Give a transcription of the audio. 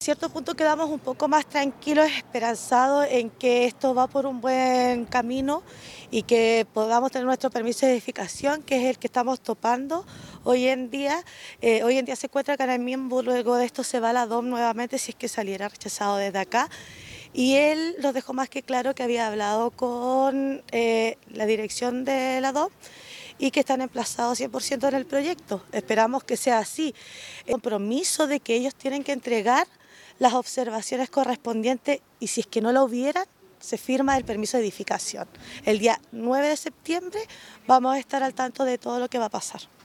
Cierto punto quedamos un poco más tranquilos, esperanzados en que esto va por un buen camino y que podamos tener nuestro permiso de edificación, que es el que estamos topando hoy en día. Hoy en día se encuentra Caramiembo, luego de esto se va a la DOM nuevamente si es que saliera rechazado desde acá. Y él nos dejó más que claro que había hablado con la dirección de la DOM y que están emplazados 100% en el proyecto. Esperamos que sea así. El compromiso de que ellos tienen que entregar las observaciones correspondientes y si es que no lo hubieran, se firma el permiso de edificación. El día 9 de septiembre vamos a estar al tanto de todo lo que va a pasar.